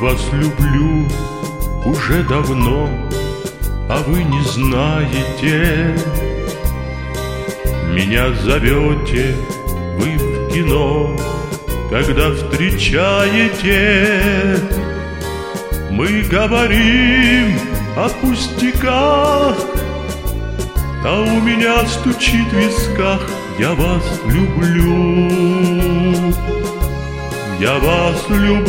вас люблю уже давно, а вы не знаете. Меня зовете вы в кино, когда встречаете. Мы говорим о пустяках, а у меня стучит в висках: я вас люблю, я вас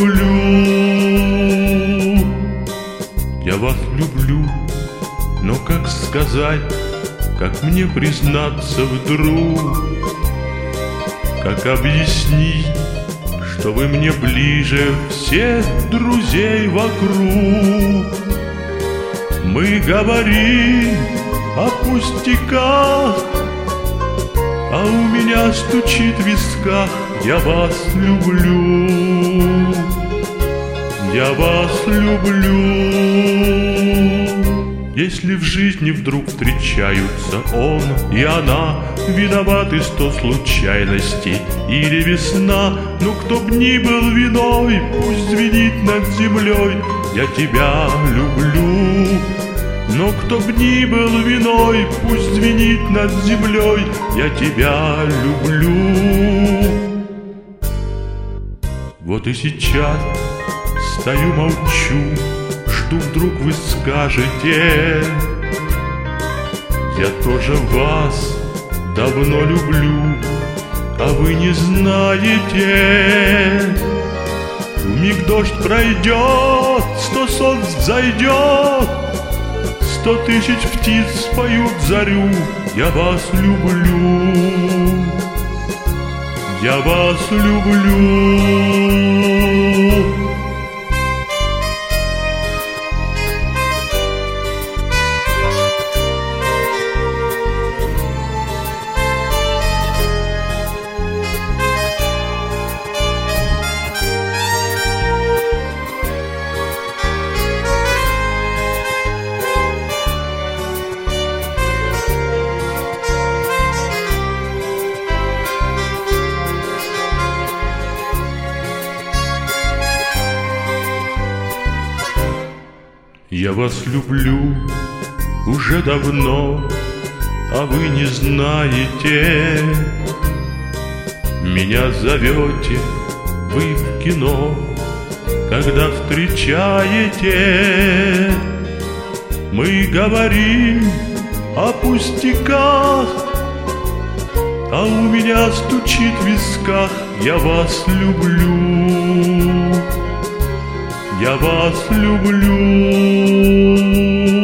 люблю, я вас люблю. Но как сказать, как мне признаться вдруг, как объяснить, что вы мне ближе всех друзей вокруг? Мы говорим о пустяках, а у меня стучит в висках: я вас люблю, я вас люблю. Если в жизни вдруг встречаются он и она, виноваты 100 случайностей или весна, но кто б ни был виной, пусть звенит над землей: я тебя люблю. Но кто б ни был виной, пусть звенит над землей: я тебя люблю. Вот и сейчас стою, молчу, жду, вдруг вы скажете: я тоже вас давно люблю, а вы не знаете. Вмиг дождь пройдет, 100 солнц взойдет, 100 тысяч птиц споют зарю: я вас люблю, я вас люблю. Я вас люблю уже давно, а вы не знаете. Меня зовете вы в кино, когда встречаете. Мы говорим о пустяках, а у меня стучит в висках: я вас люблю, я вас люблю.